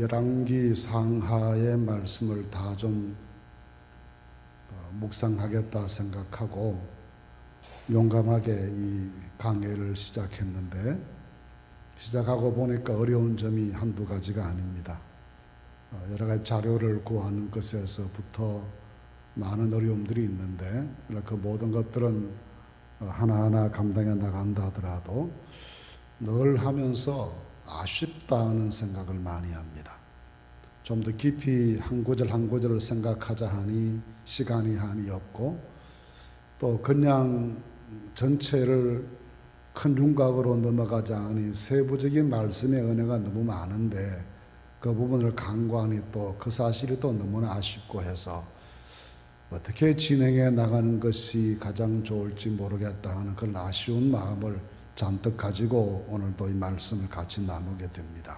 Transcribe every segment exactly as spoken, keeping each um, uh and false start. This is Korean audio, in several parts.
열왕기 상하의 말씀을 다 좀 묵상하겠다 생각하고 용감하게 이 강해를 시작했는데, 시작하고 보니까 어려운 점이 한두 가지가 아닙니다. 여러 가지 자료를 구하는 것에서부터 많은 어려움들이 있는데, 그 모든 것들은 하나하나 감당해 나간다 하더라도 늘 하면서 아쉽다는 생각을 많이 합니다. 좀 더 깊이 한 구절 한 구절을 생각하자 하니 시간이 한이 없고, 또 그냥 전체를 큰 윤곽으로 넘어가자 하니 세부적인 말씀의 은혜가 너무 많은데 그 부분을 간과하니 또 그 사실이 또 너무나 아쉽고 해서 어떻게 진행해 나가는 것이 가장 좋을지 모르겠다 하는 그런 아쉬운 마음을 잔뜩 가지고 오늘도 이 말씀을 같이 나누게 됩니다.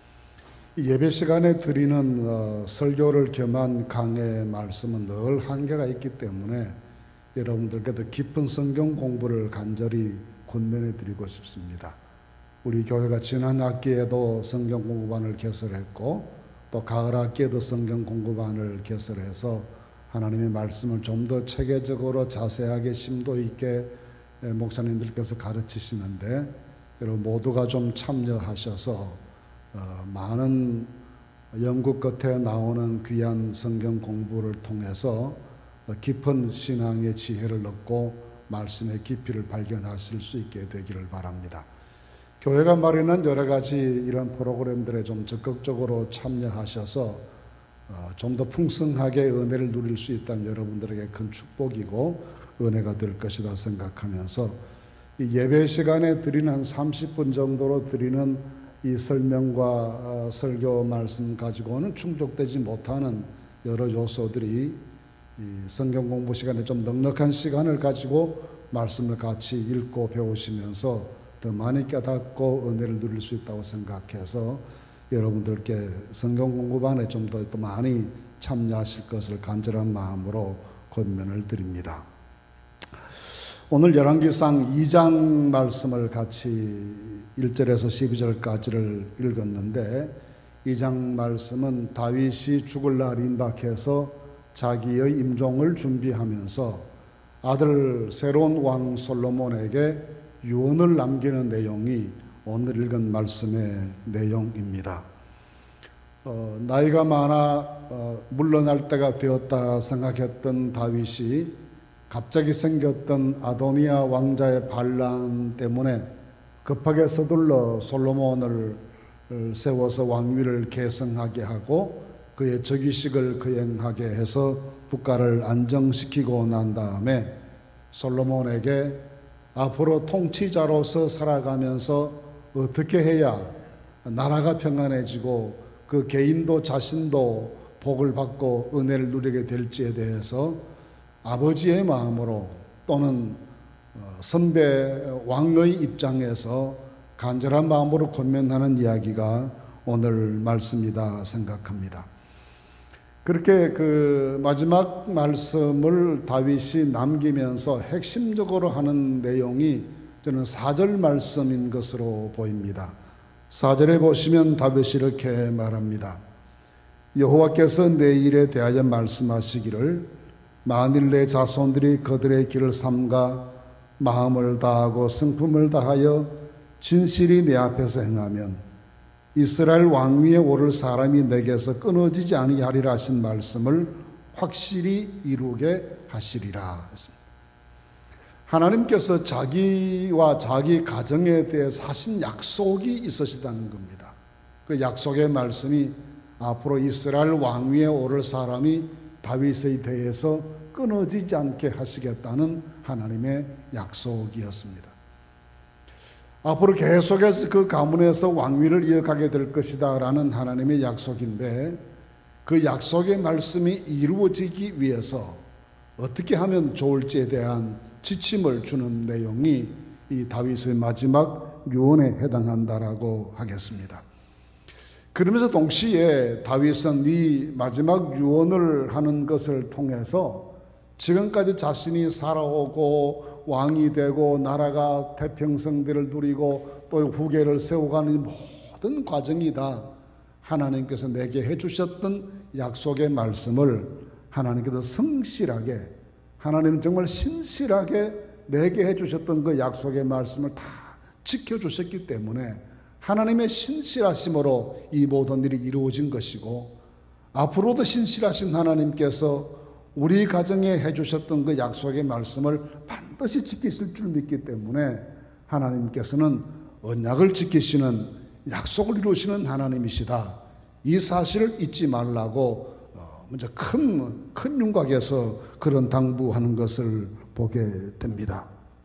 예배 시간에 드리는 어, 설교를 겸한 강의 말씀은 늘 한계가 있기 때문에 여러분들께도 깊은 성경 공부를 간절히 권면해 드리고 싶습니다. 우리 교회가 지난 학기에도 성경 공부반을 개설했고, 또 가을 학기에도 성경 공부반을 개설해서 하나님의 말씀을 좀 더 체계적으로 자세하게 심도 있게 목사님들께서 가르치시는데, 여러분 모두가 좀 참여하셔서 어, 많은 연구 끝에 나오는 귀한 성경 공부를 통해서 깊은 신앙의 지혜를 얻고 말씀의 깊이를 발견하실 수 있게 되기를 바랍니다. 교회가 마련한 여러 가지 이런 프로그램들에 좀 적극적으로 참여하셔서 어, 좀 더 풍성하게 은혜를 누릴 수 있다면 여러분들에게 큰 축복이고 은혜가 될 것이다 생각하면서 이 예배 시간에 드리는 한 삼십 분 정도로 드리는 이 설명과 설교 말씀 가지고는 충족되지 못하는 여러 요소들이 이 성경 공부 시간에 좀 넉넉한 시간을 가지고 말씀을 같이 읽고 배우시면서 더 많이 깨닫고 은혜를 누릴 수 있다고 생각해서 여러분들께 성경 공부반에 좀 더 또 많이 참여하실 것을 간절한 마음으로 권면을 드립니다. 오늘 열왕기상 이 장 말씀을 같이 일 절에서 십이 절까지를 읽었는데, 이 장 말씀은 다윗이 죽을 날 임박해서 자기의 임종을 준비하면서 아들 새로운 왕 솔로몬에게 유언을 남기는 내용이 오늘 읽은 말씀의 내용입니다. 어, 나이가 많아 어, 물러날 때가 되었다 생각했던 다윗이 갑자기 생겼던 아도니아 왕자의 반란 때문에 급하게 서둘러 솔로몬을 세워서 왕위를 계승하게 하고 그의 즉위식을 거행하게 해서 국가를 안정시키고 난 다음에 솔로몬에게 앞으로 통치자로서 살아가면서 어떻게 해야 나라가 평안해지고 그 개인도 자신도 복을 받고 은혜를 누리게 될지에 대해서 아버지의 마음으로 또는 선배 왕의 입장에서 간절한 마음으로 권면하는 이야기가 오늘 말씀이다 생각합니다. 그렇게 그 마지막 말씀을 다윗이 남기면서 핵심적으로 하는 내용이 저는 사 절 말씀인 것으로 보입니다. 사 절에 보시면 다윗이 이렇게 말합니다. 여호와께서 내 일에 대하여 말씀하시기를 만일 내 자손들이 그들의 길을 삼가 마음을 다하고 성품을 다하여 진실이 내 앞에서 행하면 이스라엘 왕위에 오를 사람이 내게서 끊어지지 아니하리라 하신 말씀을 확실히 이루게 하시리라 했습니다. 하나님께서 자기와 자기 가정에 대해서 하신 약속이 있으시다는 겁니다. 그 약속의 말씀이 앞으로 이스라엘 왕위에 오를 사람이 다윗에 대해서 끊어지지 않게 하시겠다는 하나님의 약속이었습니다. 앞으로 계속해서 그 가문에서 왕위를 이어가게 될 것이다 라는 하나님의 약속인데, 그 약속의 말씀이 이루어지기 위해서 어떻게 하면 좋을지에 대한 지침을 주는 내용이 이 다윗의 마지막 유언에 해당한다라고 하겠습니다. 그러면서 동시에 다윗은 이 마지막 유언을 하는 것을 통해서 지금까지 자신이 살아오고 왕이 되고 나라가 태평성대를 누리고 또 후계를 세워가는 모든 과정이 다 하나님께서 내게 해주셨던 약속의 말씀을 하나님께서 성실하게, 하나님은 정말 신실하게 내게 해주셨던 그 약속의 말씀을 다 지켜주셨기 때문에 하나님의 신실하심으로 이 모든 일이 이루어진 것이고, 앞으로도 신실하신 하나님께서 우리 가정에 해주셨던 그 약속의 말씀을 반드시 지키실 줄 믿기 때문에 하나님께서는 언약을 지키시는, 약속을 이루시는 하나님이시다. 이 사실을 잊지 말라고 먼저 큰, 큰 윤곽에서 그런 당부하는 것을 보게 됩니다.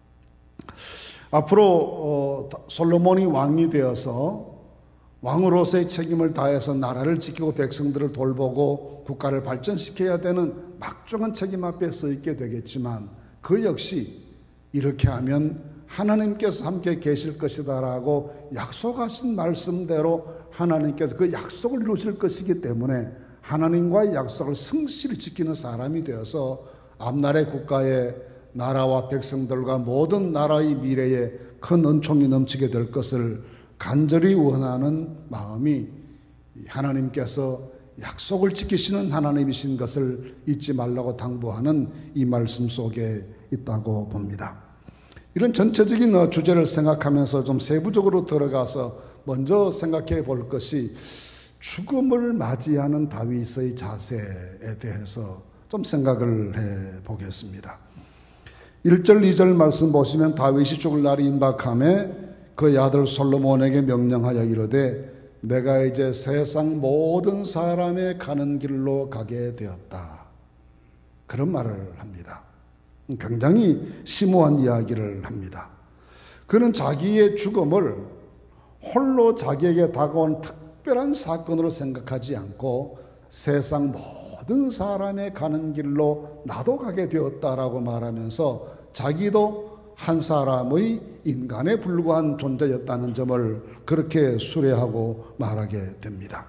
앞으로 솔로몬이 왕이 되어서 왕으로서의 책임을 다해서 나라를 지키고 백성들을 돌보고 국가를 발전시켜야 되는 막중한 책임 앞에 서 있게 되겠지만, 그 역시 이렇게 하면 하나님께서 함께 계실 것이다라고 약속하신 말씀대로 하나님께서 그 약속을 이루실 것이기 때문에 하나님과의 약속을 성실히 지키는 사람이 되어서 앞날의 국가의 나라와 백성들과 모든 나라의 미래에 큰 은총이 넘치게 될 것을 간절히 원하는 마음이 하나님께서 약속을 지키시는 하나님이신 것을 잊지 말라고 당부하는 이 말씀 속에 있다고 봅니다. 이런 전체적인 주제를 생각하면서 좀 세부적으로 들어가서 먼저 생각해 볼 것이 죽음을 맞이하는 다윗의 자세에 대해서 좀 생각을 해 보겠습니다. 일 절 이 절 말씀 보시면 다윗이 죽을 날이 임박하매 그의 아들 솔로몬에게 명령하여 이르되 내가 이제 세상 모든 사람의 가는 길로 가게 되었다. 그런 말을 합니다. 굉장히 심오한 이야기를 합니다. 그는 자기의 죽음을 홀로 자기에게 다가온 특별한 사건으로 생각하지 않고 세상 모든 사람의 가는 길로 나도 가게 되었다라고 말하면서 자기도 한 사람의 인간에 불과한 존재였다는 점을 그렇게 수레하고 말하게 됩니다.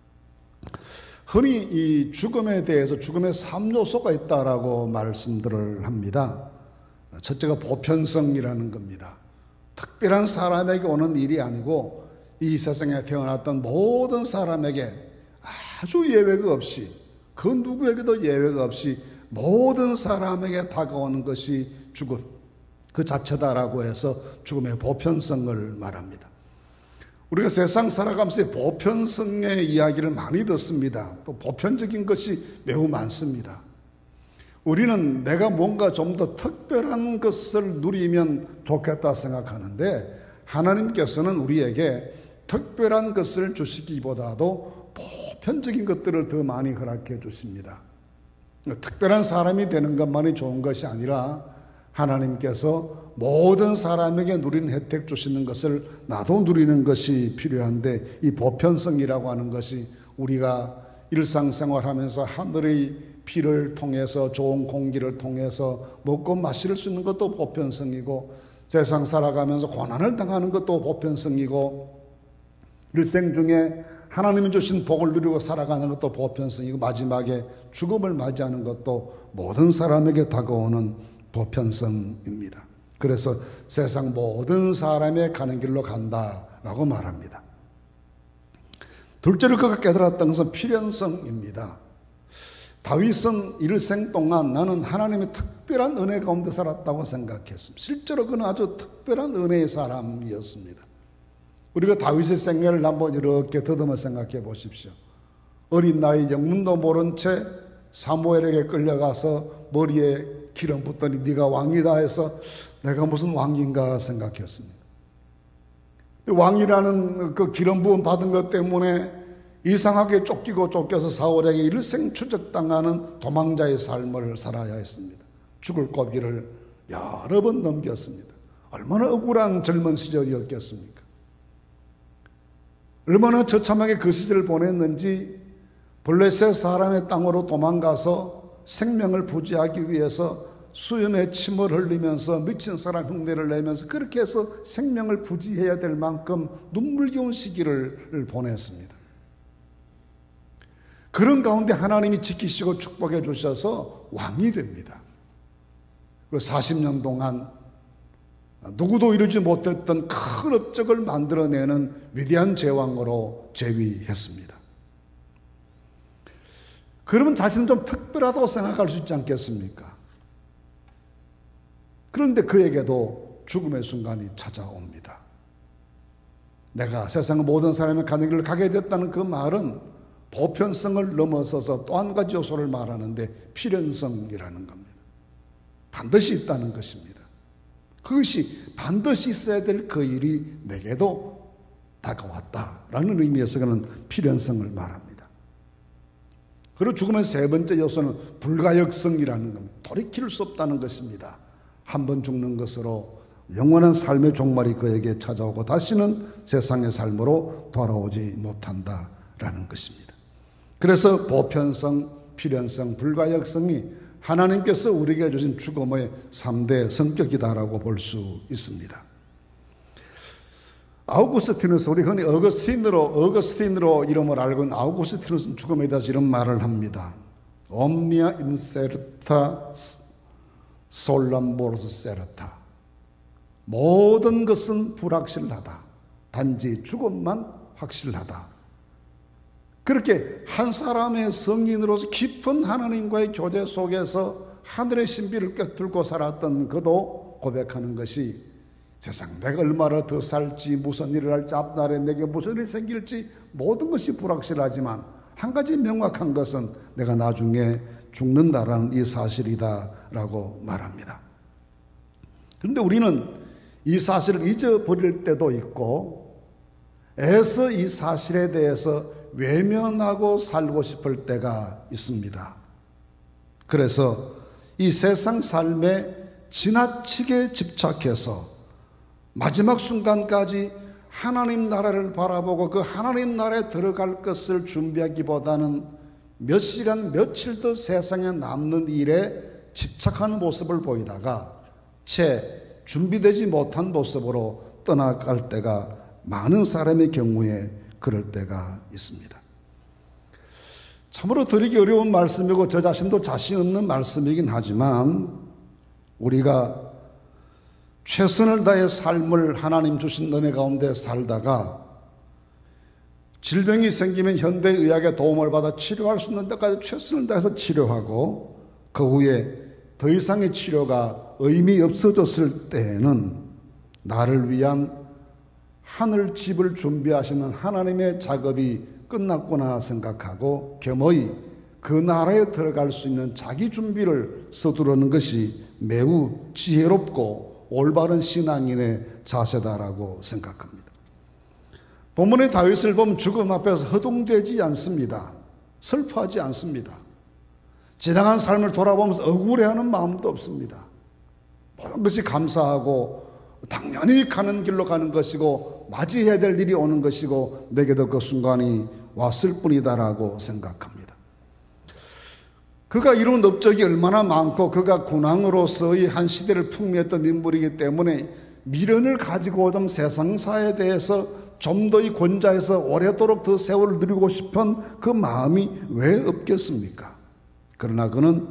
흔히 이 죽음에 대해서 죽음의 삼 요소가 있다라고 말씀들을 합니다. 첫째가 보편성이라는 겁니다. 특별한 사람에게 오는 일이 아니고 이 세상에 태어났던 모든 사람에게 아주 예외가 없이, 그 누구에게도 예외가 없이 모든 사람에게 다가오는 것이 죽음 그 자체다라고 해서 죽음의 보편성을 말합니다. 우리가 세상 살아가면서 보편성의 이야기를 많이 듣습니다. 또 보편적인 것이 매우 많습니다. 우리는 내가 뭔가 좀 더 특별한 것을 누리면 좋겠다 생각하는데, 하나님께서는 우리에게 특별한 것을 주시기보다도 보편적인 것들을 더 많이 허락해 주십니다. 특별한 사람이 되는 것만이 좋은 것이 아니라 하나님께서 모든 사람에게 누리는 혜택 주시는 것을 나도 누리는 것이 필요한데, 이 보편성이라고 하는 것이 우리가 일상생활하면서 하늘의 비를 통해서 좋은 공기를 통해서 먹고 마실 수 있는 것도 보편성이고, 세상 살아가면서 고난을 당하는 것도 보편성이고, 일생 중에 하나님이 주신 복을 누리고 살아가는 것도 보편성이고, 마지막에 죽음을 맞이하는 것도 모든 사람에게 다가오는 보편성입니다. 그래서 세상 모든 사람의 가는 길로 간다라고 말합니다. 둘째로 그가 깨달았던 것은 필연성입니다. 다윗은 일생 동안 나는 하나님의 특별한 은혜 가운데 살았다고 생각했습니다. 실제로 그는 아주 특별한 은혜의 사람이었습니다. 우리가 다윗의 생애를 한번 이렇게 더듬어 생각해 보십시오. 어린 나이 영문도 모른 채 사무엘에게 끌려가서 머리에 기름 붓더니 네가 왕이다 해서 내가 무슨 왕인가 생각했습니다. 왕이라는 그 기름 부음 받은 것 때문에 이상하게 쫓기고 쫓겨서 사울에게 일생 추적당하는 도망자의 삶을 살아야 했습니다. 죽을 고비를 여러 번 넘겼습니다. 얼마나 억울한 젊은 시절이었겠습니까? 얼마나 처참하게 그 시절을 보냈는지 블레셋 사람의 땅으로 도망가서 생명을 부지하기 위해서 수염에 침을 흘리면서 미친 사람 흉내를 내면서 그렇게 해서 생명을 부지해야 될 만큼 눈물겨운 시기를 보냈습니다. 그런 가운데 하나님이 지키시고 축복해 주셔서 왕이 됩니다. 그리고 사십 년 동안 누구도 이루지 못했던 큰 업적을 만들어내는 위대한 제왕으로 재위했습니다. 그러면 자신은 좀 특별하다고 생각할 수 있지 않겠습니까? 그런데 그에게도 죽음의 순간이 찾아옵니다. 내가 세상 모든 사람이 가는 길을 가게 됐다는 그 말은 보편성을 넘어서서 또 한 가지 요소를 말하는데 필연성이라는 겁니다. 반드시 있다는 것입니다. 그것이 반드시 있어야 될 그 일이 내게도 다가왔다라는 의미에서 그는 필연성을 말합니다. 그리고 죽음의 세 번째 요소는 불가역성이라는 겁니다. 돌이킬 수 없다는 것입니다. 한 번 죽는 것으로 영원한 삶의 종말이 그에게 찾아오고 다시는 세상의 삶으로 돌아오지 못한다라는 것입니다. 그래서 보편성, 필연성, 불가역성이 하나님께서 우리에게 주신 죽음의 삼 대 성격이다라고 볼 수 있습니다. 아우구스티누스, 우리 흔히 어거스틴으로, 어거스틴으로 이름을 알고 있는 아우구스티누스는 죽음에 대해서 이런 말을 합니다. Omnia incerta solambors certa. 모든 것은 불확실하다. 단지 죽음만 확실하다. 그렇게 한 사람의 성인으로서 깊은 하나님과의 교제 속에서 하늘의 신비를 꿰뚫고 살았던 그도 고백하는 것이 세상 내가 얼마나 더 살지, 무슨 일을 할지, 앞날에 내게 무슨 일이 생길지 모든 것이 불확실하지만 한 가지 명확한 것은 내가 나중에 죽는다라는 이 사실이다라고 말합니다. 그런데 우리는 이 사실을 잊어버릴 때도 있고 애써 이 사실에 대해서 외면하고 살고 싶을 때가 있습니다. 그래서 이 세상 삶에 지나치게 집착해서 마지막 순간까지 하나님 나라를 바라보고 그 하나님 나라에 들어갈 것을 준비하기보다는 몇 시간 며칠 더 세상에 남는 일에 집착하는 모습을 보이다가 채 준비되지 못한 모습으로 떠나갈 때가 많은 사람의 경우에 그럴 때가 있습니다. 참으로 드리기 어려운 말씀이고 저 자신도 자신 없는 말씀이긴 하지만 우리가 최선을 다해 삶을 하나님 주신 은혜 가운데 살다가 질병이 생기면 현대의학의 도움을 받아 치료할 수 있는 데까지 최선을 다해서 치료하고 그 후에 더 이상의 치료가 의미 없어졌을 때에는 나를 위한 하늘 집을 준비하시는 하나님의 작업이 끝났구나 생각하고 겸허히 그 나라에 들어갈 수 있는 자기 준비를 서두르는 것이 매우 지혜롭고 올바른 신앙인의 자세다라고 생각합니다. 본문의 다윗을 보면 죽음 앞에서 허둥대지 않습니다. 슬퍼하지 않습니다. 지나간 삶을 돌아보면서 억울해하는 마음도 없습니다. 모든 것이 감사하고 당연히 가는 길로 가는 것이고 맞이해야 될 일이 오는 것이고 내게도 그 순간이 왔을 뿐이다라고 생각합니다. 그가 이룬 업적이 얼마나 많고 그가 군왕으로서의 한 시대를 풍미했던 인물이기 때문에 미련을 가지고 좀 세상사에 대해서 좀 더 이 권좌에서 오래도록 더 세월을 누리고 싶은 그 마음이 왜 없겠습니까? 그러나 그는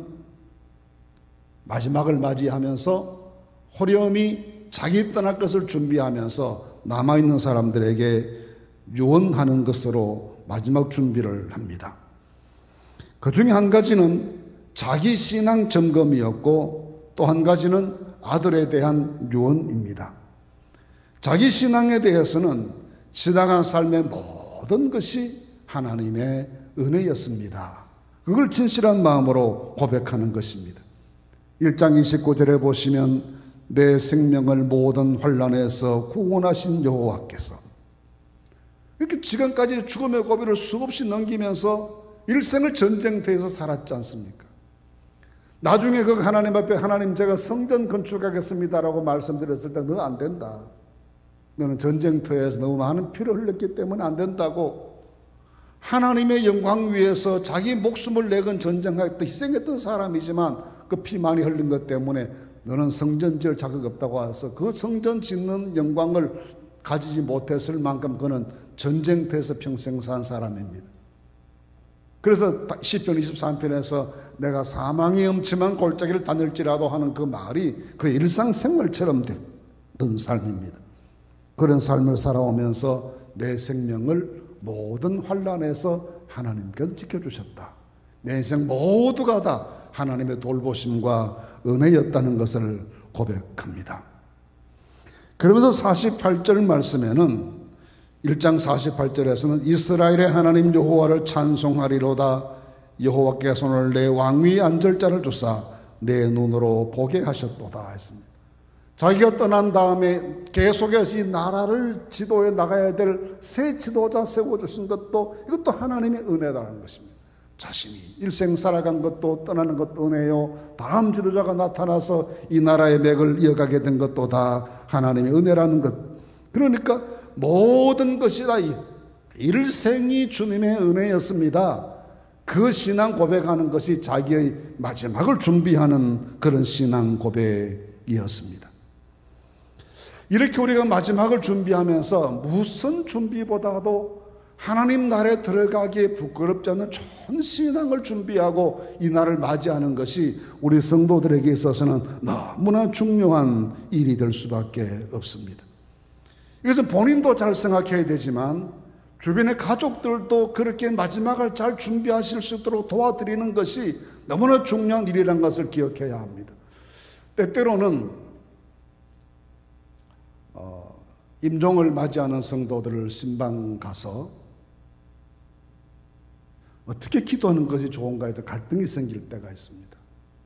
마지막을 맞이하면서 호련히 자기 떠날 것을 준비하면서 남아있는 사람들에게 유언하는 것으로 마지막 준비를 합니다. 그 중에 한 가지는 자기 신앙 점검이었고 또 한 가지는 아들에 대한 유언입니다. 자기 신앙에 대해서는 지나간 삶의 모든 것이 하나님의 은혜였습니다. 그걸 진실한 마음으로 고백하는 것입니다. 일 장 이십구 절에 보시면 내 생명을 모든 환난에서 구원하신 여호와께서 이렇게 지금까지 죽음의 고비를 수없이 넘기면서 일생을 전쟁터에서 살았지 않습니까? 나중에 그 하나님 앞에 하나님 제가 성전 건축하겠습니다라고 말씀드렸을 때 너 안 된다. 너는 전쟁터에서 너무 많은 피를 흘렸기 때문에 안 된다고 하나님의 영광 위해서 자기 목숨을 내건 전쟁했던 희생했던 사람이지만 그 피 많이 흘린 것 때문에 너는 성전 지을 자격 없다고 해서 그 성전 짓는 영광을 가지지 못했을 만큼 그는 전쟁터에서 평생 산 사람입니다. 그래서 시편 이십삼 편에서 내가 사망의 음침한 골짜기를 다닐지라도 하는 그 말이 그의 일상생활처럼 된 삶입니다. 그런 삶을 살아오면서 내 생명을 모든 환난에서 하나님께서 지켜주셨다. 내 인생 모두가 다 하나님의 돌보심과 은혜였다는 것을 고백합니다. 그러면서 사십팔 절 말씀에는 일 장 사십팔 절에서는 이스라엘의 하나님 여호와를 찬송하리로다. 여호와께서 오늘 내 왕위에 앉을 자를 주사 내 눈으로 보게 하셨도다 했습니다. 자기가 떠난 다음에 계속해서 이 나라를 지도해 나가야 될 새 지도자 세워주신 것도 이것도 하나님의 은혜라는 것입니다. 자신이 일생 살아간 것도 떠나는 것도 은혜요, 다음 지도자가 나타나서 이 나라의 맥을 이어가게 된 것도 다 하나님의 은혜라는 것. 그러니까 모든 것이 다 일생이 주님의 은혜였습니다. 그 신앙 고백하는 것이 자기의 마지막을 준비하는 그런 신앙 고백이었습니다. 이렇게 우리가 마지막을 준비하면서 무슨 준비보다도 하나님 나라에 들어가기에 부끄럽지 않는 좋은 신앙을 준비하고 이 날을 맞이하는 것이 우리 성도들에게 있어서는 너무나 중요한 일이 될 수밖에 없습니다. 이것은 본인도 잘 생각해야 되지만 주변의 가족들도 그렇게 마지막을 잘 준비하실 수 있도록 도와드리는 것이 너무나 중요한 일이라는 것을 기억해야 합니다. 때때로는 어, 임종을 맞이하는 성도들을 신방 가서 어떻게 기도하는 것이 좋은가에 대해 갈등이 생길 때가 있습니다.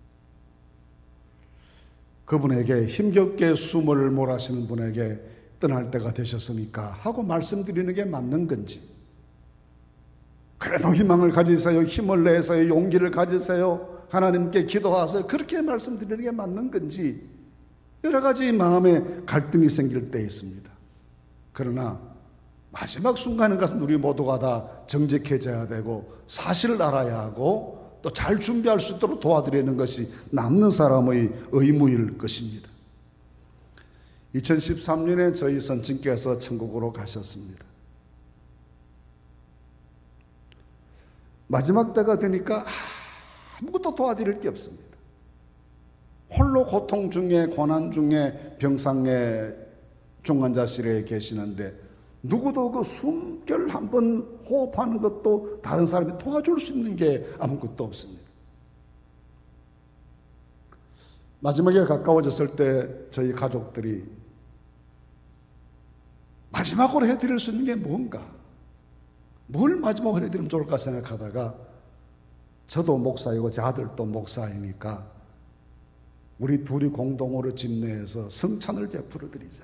그분에게 힘겹게 숨을 몰아쉬는 분에게 떠날 때가 되셨으니까 하고 말씀드리는 게 맞는 건지, 그래도 희망을 가지세요, 힘을 내세요, 용기를 가지세요, 하나님께 기도하세요, 그렇게 말씀드리는 게 맞는 건지 여러 가지 마음에 갈등이 생길 때 있습니다. 그러나 마지막 순간에 가서 우리 모두가 다 정직해져야 되고 사실을 알아야 하고 또 잘 준비할 수 있도록 도와드리는 것이 남는 사람의 의무일 것입니다. 이천십삼 년에 저희 선친께서 천국으로 가셨습니다. 마지막 때가 되니까 아무것도 도와드릴 게 없습니다. 홀로 고통 중에 고난 중에 병상에 중환자실에 계시는데 누구도 그 숨결 한번 호흡하는 것도 다른 사람이 도와줄 수 있는 게 아무것도 없습니다. 마지막에 가까워졌을 때 저희 가족들이 마지막으로 해드릴 수 있는 게 뭔가, 뭘 마지막으로 해드리면 좋을까 생각하다가 저도 목사이고 제 아들도 목사이니까 우리 둘이 공동으로 집 내에서 성찬을 베풀어 드리자.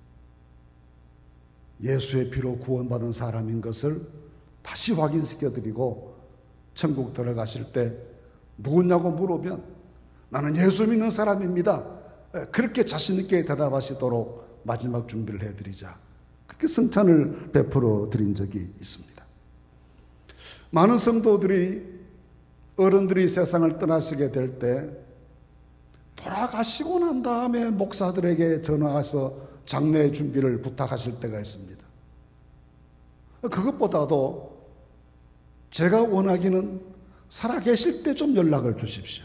예수의 피로 구원받은 사람인 것을 다시 확인시켜 드리고 천국 들어가실 때 누구냐고 물으면 나는 예수 믿는 사람입니다, 그렇게 자신 있게 대답하시도록 마지막 준비를 해드리자. 그렇게 성찬을 베풀어 드린 적이 있습니다. 많은 성도들이, 어른들이 세상을 떠나시게 될 때 돌아가시고 난 다음에 목사들에게 전화해서 장례 준비를 부탁하실 때가 있습니다. 그것보다도 제가 원하기는 살아계실 때 좀 연락을 주십시오.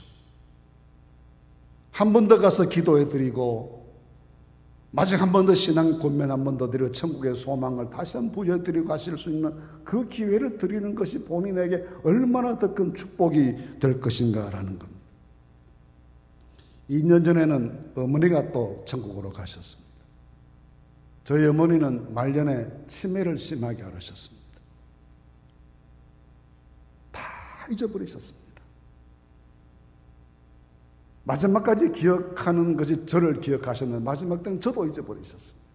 한 번 더 가서 기도해 드리고 마지막 한 번 더 신앙 권면 한 번 더 드리고 천국의 소망을 다시 한번 보여드리고 하실 수 있는 그 기회를 드리는 것이 본인에게 얼마나 더 큰 축복이 될 것인가라는 겁니다. 이 년 전에는 어머니가 또 천국으로 가셨습니다. 저희 어머니는 말년에 치매를 심하게 앓으셨습니다. 다 잊어버리셨습니다. 마지막까지 기억하는 것이 저를 기억하셨는데 마지막 때는 저도 잊어버리셨습니다.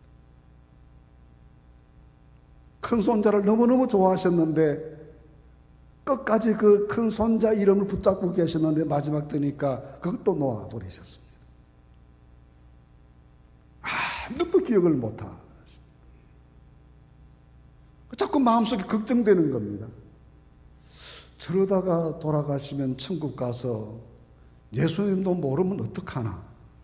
큰 손자를 너무너무 좋아하셨는데 끝까지 그 큰 손자 이름을 붙잡고 계셨는데 마지막 때니까 그것도 놓아버리셨습니다. 아무것도 기억을 못하십니다. 자꾸 마음속에 걱정되는 겁니다. 저러다가 돌아가시면 천국 가서 예수님도 모르면 어떡하나,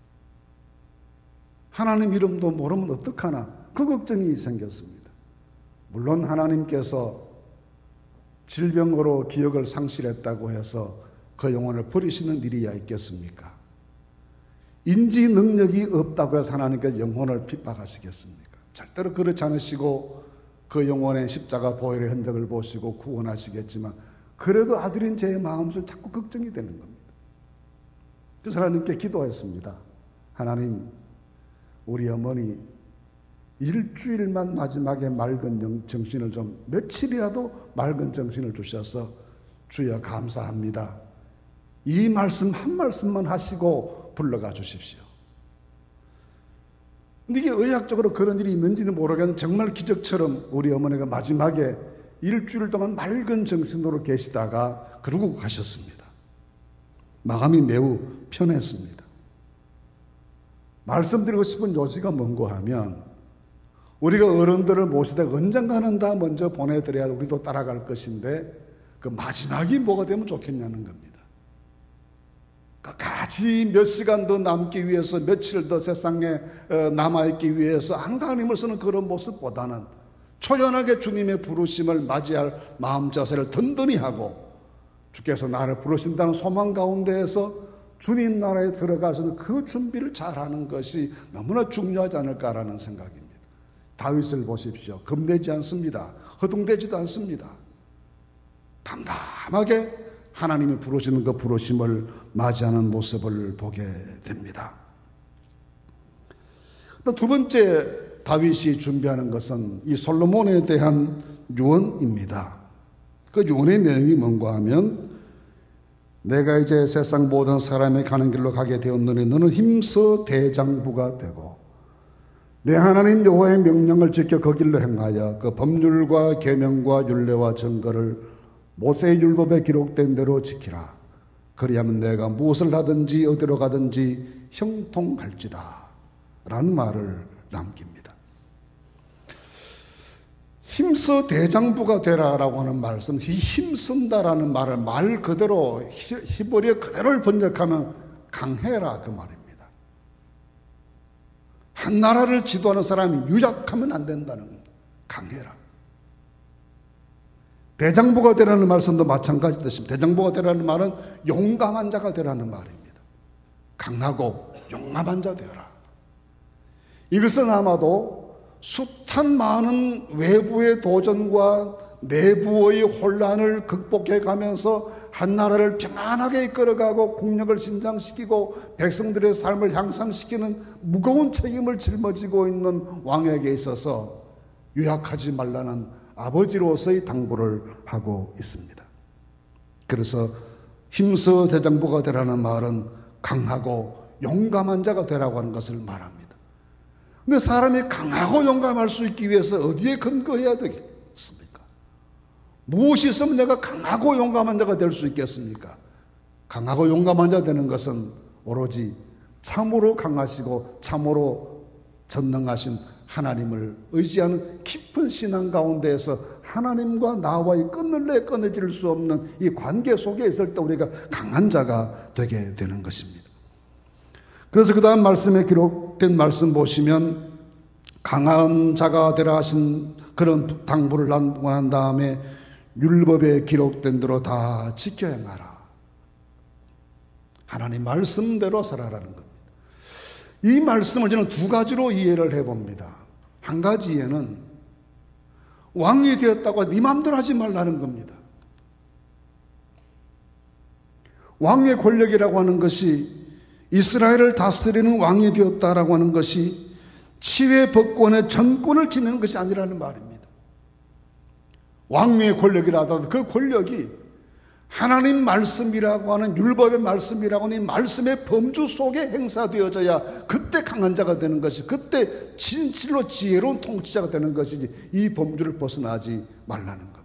하나님 이름도 모르면 어떡하나, 그 걱정이 생겼습니다. 물론 하나님께서 질병으로 기억을 상실했다고 해서 그 영혼을 버리시는 일이야 있겠습니까? 인지 능력이 없다고 해서 하나님께서 영혼을 핍박하시겠습니까? 절대로 그렇지 않으시고 그 영혼의 십자가 보혈의 흔적을 보시고 구원하시겠지만 그래도 아들인 제 마음속에 자꾸 걱정이 되는 겁니다. 그래서 하나님께 기도했습니다. 하나님, 우리 어머니 일주일만 마지막에 맑은 정신을 좀, 며칠이라도 맑은 정신을 주셔서 주여 감사합니다. 이 말씀 한 말씀만 하시고 불러가 주십시오. 근데 이게 의학적으로 그런 일이 있는지는 모르겠는데 정말 기적처럼 우리 어머니가 마지막에 일주일 동안 맑은 정신으로 계시다가 그러고 가셨습니다. 마음이 매우 편했습니다. 말씀드리고 싶은 요지가 뭔고 하면, 우리가 어른들을 모시다가 언젠가는 다 먼저 보내드려야 우리도 따라갈 것인데 그 마지막이 뭐가 되면 좋겠냐는 겁니다. 같이 몇 시간 더 남기 위해서, 며칠 더 세상에 남아있기 위해서 안간힘을 쓰는 그런 모습보다는 초연하게 주님의 부르심을 맞이할 마음 자세를 든든히 하고, 주께서 나를 부르신다는 소망 가운데에서 주님 나라에 들어가서는 그 준비를 잘하는 것이 너무나 중요하지 않을까라는 생각입니다. 다윗을 보십시오. 겁내지 않습니다. 허둥대지도 않습니다. 담담하게 하나님이 부르시는 그 부르심을 맞이하는 모습을 보게 됩니다. 두 번째 다윗이 준비하는 것은 이 솔로몬에 대한 유언입니다. 그 유언의 내용이 뭔가 하면, 내가 이제 세상 모든 사람이 가는 길로 가게 되었느니 너는 힘써 대장부가 되고 내 하나님 여호와의 명령을 지켜 그 길로 행하여 그 법률과 계명과 율례와 증거를 모세의 율법에 기록된 대로 지키라. 그리하면 내가 무엇을 하든지 어디로 가든지 형통할지다 라는 말을 남깁니다. 힘써 대장부가 되라라고 하는 말씀, 힘쓴다라는 말을 말 그대로 히브리어 그대로를 번역하면 강해라 그 말입니다. 한 나라를 지도하는 사람이 유약하면 안 된다는 겁니다. 강해라. 대장부가 되라는 말씀도 마찬가지 뜻입니다. 대장부가 되라는 말은 용감한 자가 되라는 말입니다. 강하고 용감한 자 되어라. 이것은 아마도 숱한 많은 외부의 도전과 내부의 혼란을 극복해 가면서 한 나라를 평안하게 이끌어가고 국력을 신장시키고 백성들의 삶을 향상시키는 무거운 책임을 짊어지고 있는 왕에게 있어서 유약하지 말라는 아버지로서의 당부를 하고 있습니다. 그래서 힘써 대장부가 되라는 말은 강하고 용감한 자가 되라고 하는 것을 말합니다. 근데 사람이 강하고 용감할 수 있기 위해서 어디에 근거해야 되겠습니까? 무엇이 있으면 내가 강하고 용감한 자가 될 수 있겠습니까? 강하고 용감한 자 되는 것은 오로지 참으로 강하시고 참으로 전능하신 하나님을 의지하는 깊은 신앙 가운데에서 하나님과 나와의 끊을래 끊어질 수 없는 이 관계 속에 있을 때 우리가 강한 자가 되게 되는 것입니다. 그래서 그 다음 말씀에 기록된 말씀 보시면 강한 자가 되라 하신 그런 당부를 한 다음에 율법에 기록된 대로 다 지켜 행하라. 하나님 말씀대로 살아라는 겁니다. 이 말씀을 저는 두 가지로 이해를 해봅니다. 한 가지에는 왕이 되었다고 네 마음대로 하지 말라는 겁니다. 왕의 권력이라고 하는 것이 이스라엘을 다스리는 왕이 되었다라고 하는 것이 치외 법권의 전권을 지니는 것이 아니라는 말입니다. 왕의 권력이라 하더라도 그 권력이 하나님 말씀이라고 하는 율법의 말씀이라고 하는 이 말씀의 범주 속에 행사되어져야 그때 강한 자가 되는 것이, 그때 진실로 지혜로운 통치자가 되는 것이지 이 범주를 벗어나지 말라는 겁니다.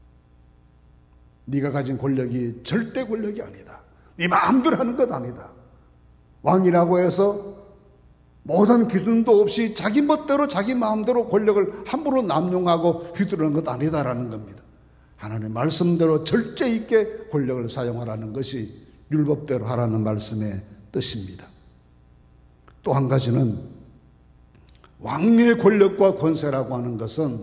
네가 가진 권력이 절대 권력이 아니다. 네 마음대로 하는 것 아니다. 왕이라고 해서 모든 기준도 없이 자기 멋대로 자기 마음대로 권력을 함부로 남용하고 휘두르는 것 아니다라는 겁니다. 하나님의 말씀대로 절제 있게 권력을 사용하라는 것이 율법대로 하라는 말씀의 뜻입니다. 또 한 가지는 왕의 권력과 권세라고 하는 것은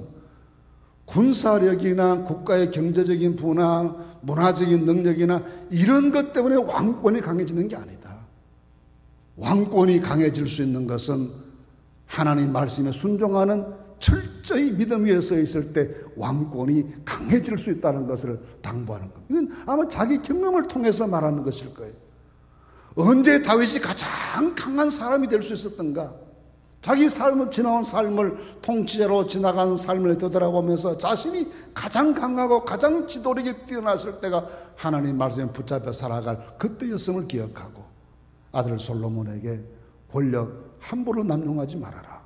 군사력이나 국가의 경제적인 부나 문화적인 능력이나 이런 것 때문에 왕권이 강해지는 게 아니다. 왕권이 강해질 수 있는 것은 하나님 말씀에 순종하는 철저히 믿음 위에 서 있을 때 왕권이 강해질 수 있다는 것을 당부하는 겁니다. 이건 아마 자기 경험을 통해서 말하는 것일 거예요. 언제 다윗이 가장 강한 사람이 될 수 있었던가? 자기 삶을 지나온 삶을 통치자로 지나간 삶을 되돌아보면서 자신이 가장 강하고 가장 지도력이 뛰어났을 때가 하나님 말씀에 붙잡혀 살아갈 그때였음을 기억하고 아들 솔로몬에게 권력 함부로 남용하지 말아라.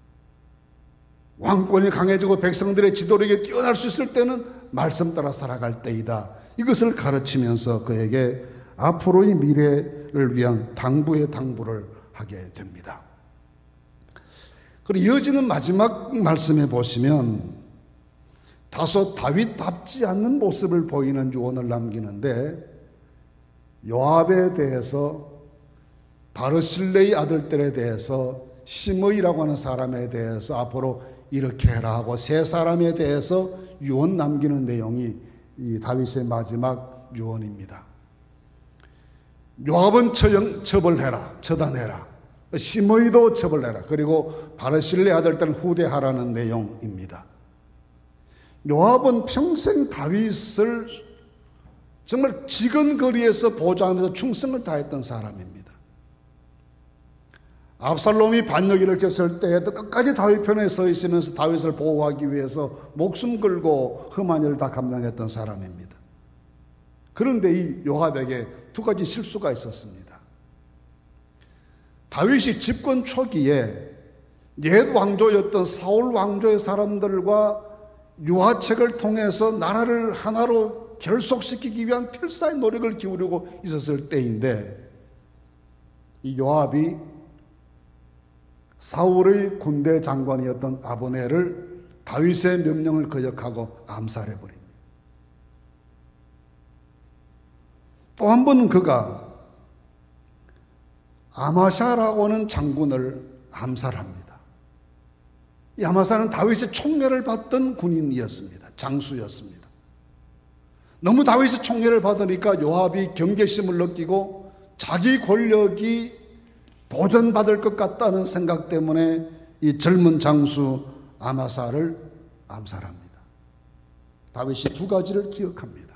왕권이 강해지고 백성들의 지도력이 뛰어날 수 있을 때는 말씀 따라 살아갈 때이다. 이것을 가르치면서 그에게 앞으로의 미래를 위한 당부의 당부를 하게 됩니다. 그리고 이어지는 마지막 말씀에 보시면 다소 다윗답지 않는 모습을 보이는 유언을 남기는데 요압에 대해서 바르실레의 아들들에 대해서 시므이라고 하는 사람에 대해서 앞으로 이렇게 해라 하고 세 사람에 대해서 유언 남기는 내용이 이 다윗의 마지막 유언입니다. 요압은 처형, 처벌해라, 처단해라. 시므이도 처벌해라. 그리고 바르실레 아들들은 후대하라는 내용입니다. 요압은 평생 다윗을 정말 지근거리에서 보좌하면서 충성을 다했던 사람입니다. 압살롬이 반역을 일으켰을 때에도 끝까지 다윗 편에 서 있으면서 다윗을 보호하기 위해서 목숨 걸고 험한 일을 다 감당했던 사람입니다. 그런데 이 요압에게 두 가지 실수가 있었습니다. 다윗이 집권 초기에 옛 왕조였던 사울 왕조의 사람들과 유화책을 통해서 나라를 하나로 결속시키기 위한 필사의 노력을 기울이고 있었을 때인데 이 요압이 사울의 군대 장관이었던 아브넬을 다윗의 명령을 거역하고 암살해버립니다. 또 한 번은 그가 아마샤라고 하는 장군을 암살합니다. 이 아마샤는 다윗의 총애를 받던 군인이었습니다. 장수였습니다. 너무 다윗의 총애를 받으니까 요압이 경계심을 느끼고 자기 권력이 도전받을 것 같다는 생각 때문에 이 젊은 장수 아마사를 암살합니다. 다윗이 두 가지를 기억합니다.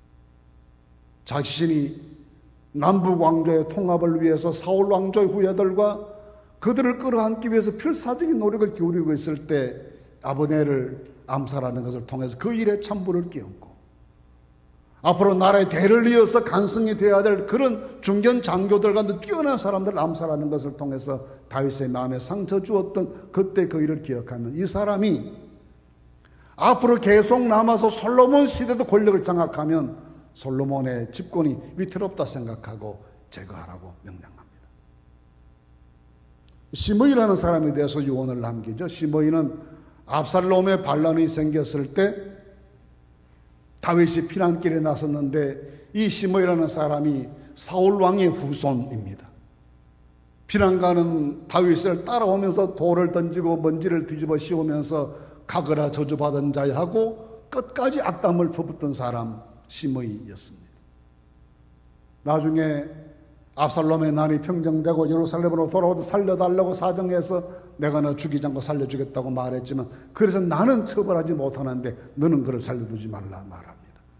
자신이 남북 왕조의 통합을 위해서 사울 왕조의 후예들과 그들을 끌어안기 위해서 필사적인 노력을 기울이고 있을 때 아브넬을 암살하는 것을 통해서 그 일에 참부를 끼얹고 앞으로 나라의 대를 이어서 간성이 되어야 될 그런 중견 장교들과 뛰어난 사람들을 암살하는 것을 통해서 다윗의 마음에 상처 주었던 그때 그 일을 기억하는 이 사람이 앞으로 계속 남아서 솔로몬 시대도 권력을 장악하면 솔로몬의 집권이 위태롭다 생각하고 제거하라고 명령합니다. 시므이라는 사람에 대해서 유언을 남기죠. 시므이는 압살롬의 반란이 생겼을 때 다윗이 피난길에 나섰는데 이 시므이라는 사람이 사울 왕의 후손입니다. 피난 가는 다윗을 따라오면서 돌을 던지고 먼지를 뒤집어 씌우면서 가거라 저주받은 자야 하고 끝까지 악담을 퍼붓던 사람 시므이였습니다. 나중에 압살롬의 난이 평정되고 예루살렘으로 돌아오도 살려달라고 사정해서 내가 너 죽이지 않고 살려주겠다고 말했지만 그래서 나는 처벌하지 못하는데 너는 그를 살려두지 말라 말합니다.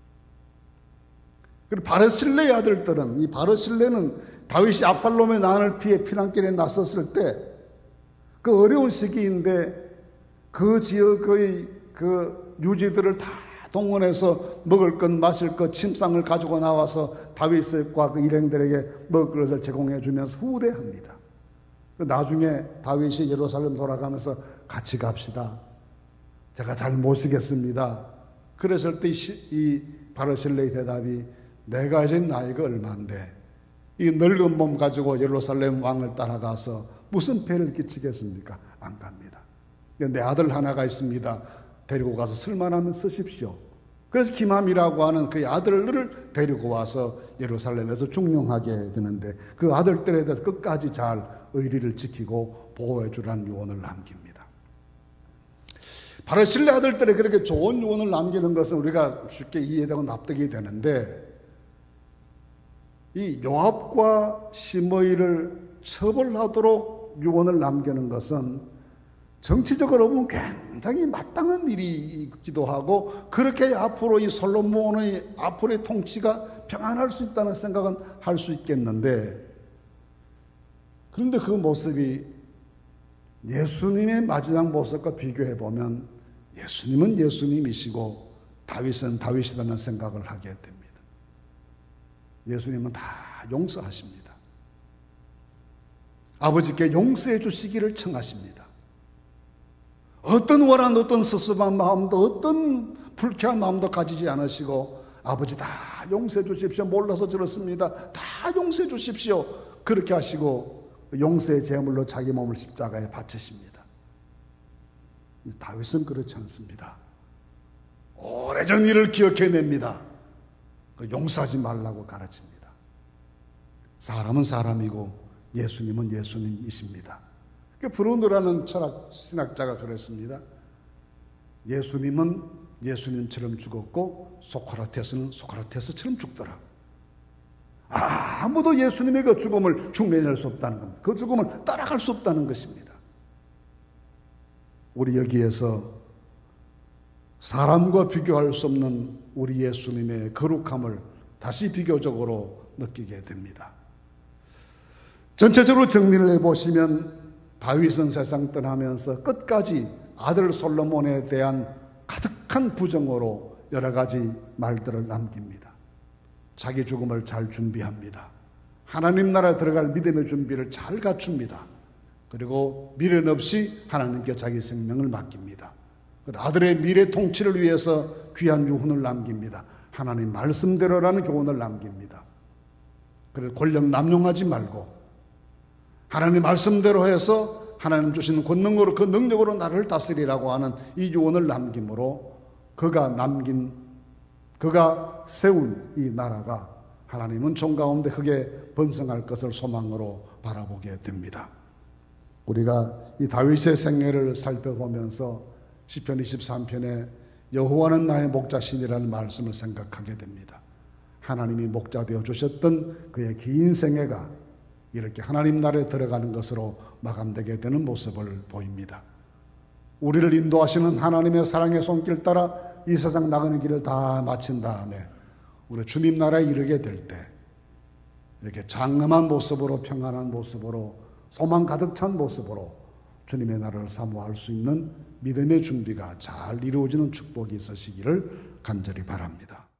그리고 바르실레의 아들들은 이 바르실레는 다윗이 압살롬의 난을 피해 피난길에 나섰을 때 그 어려운 시기인데 그 지역의 그 유지들을 다 동원해서 먹을 것 마실 것 침상을 가지고 나와서 다윗과 그 일행들에게 먹을 것을 제공해 주면서 후대합니다. 나중에 다윗이 예루살렘 돌아가면서 같이 갑시다. 제가 잘 모시겠습니다. 그랬을 때 이 바르실레의 대답이 내가 이제 나이가 얼마인데 이 늙은 몸 가지고 예루살렘 왕을 따라가서 무슨 배를 끼치겠습니까? 안 갑니다. 내 아들 하나가 있습니다. 데리고 가서 쓸만하면 쓰십시오. 그래서 기맘이라고 하는 그 아들을 데리고 와서 예루살렘에서 중용하게 되는데 그 아들들에 대해서 끝까지 잘 의리를 지키고 보호해 주라는 유언을 남깁니다. 바르실레 아들들이 그렇게 좋은 유언을 남기는 것은 우리가 쉽게 이해되고 납득이 되는데 이 요압과 시므이를 처벌하도록 유언을 남기는 것은 정치적으로 보면 굉장히 마땅한 일이기도 하고, 그렇게 앞으로 이 솔로몬의 앞으로의 통치가 평안할 수 있다는 생각은 할 수 있겠는데, 그런데 그 모습이 예수님의 마지막 모습과 비교해 보면 예수님은 예수님이시고 다윗은 다윗이라는 생각을 하게 됩니다. 예수님은 다 용서하십니다. 아버지께 용서해 주시기를 청하십니다. 어떤 원한, 어떤 섭섭한 마음도, 어떤 불쾌한 마음도 가지지 않으시고, 아버지 다 용서해 주십시오. 몰라서 저렇습니다. 다 용서해 주십시오. 그렇게 하시고 용서의 제물로 자기 몸을 십자가에 바치십니다. 다윗은 그렇지 않습니다. 오래전 일을 기억해냅니다. 용서하지 말라고 가르칩니다. 사람은 사람이고 예수님은 예수님이십니다. 브루너라는 철학 신학자가 그랬습니다. 예수님은 예수님처럼 죽었고 소크라테스는 소크라테스처럼 죽더라. 아무도 예수님의 그 죽음을 흉내낼 수 없다는 겁니다. 그 죽음을 따라갈 수 없다는 것입니다. 우리 여기에서 사람과 비교할 수 없는 우리 예수님의 거룩함을 다시 비교적으로 느끼게 됩니다. 전체적으로 정리를 해보시면 다윗은 세상 떠나면서 끝까지 아들 솔로몬에 대한 가득한 부정으로 여러 가지 말들을 남깁니다. 자기 죽음을 잘 준비합니다. 하나님 나라에 들어갈 믿음의 준비를 잘 갖춥니다. 그리고 미련 없이 하나님께 자기 생명을 맡깁니다. 아들의 미래 통치를 위해서 귀한 유훈을 남깁니다. 하나님 말씀대로라는 교훈을 남깁니다. 그래서 권력 남용하지 말고 하나님 말씀대로 해서 하나님 주시는 권능으로, 그 능력으로 나를 다스리라고 하는 이 유언을 남김으로 그가 남긴, 그가 세운 이 나라가 하나님은 종 가운데 크게 번성할 것을 소망으로 바라보게 됩니다. 우리가 이 다윗의 생애를 살펴보면서 시편 이십삼 편에 여호와는 나의 목자시니라는 말씀을 생각하게 됩니다. 하나님이 목자 되어 주셨던 그의 긴 생애가 이렇게 하나님 나라에 들어가는 것으로 마감되게 되는 모습을 보입니다. 우리를 인도하시는 하나님의 사랑의 손길 따라 이 세상 나가는 길을 다 마친 다음에 우리 주님 나라에 이르게 될 때 이렇게 장엄한 모습으로, 평안한 모습으로, 소망 가득 찬 모습으로 주님의 나라를 사모할 수 있는 믿음의 준비가 잘 이루어지는 축복이 있으시기를 간절히 바랍니다.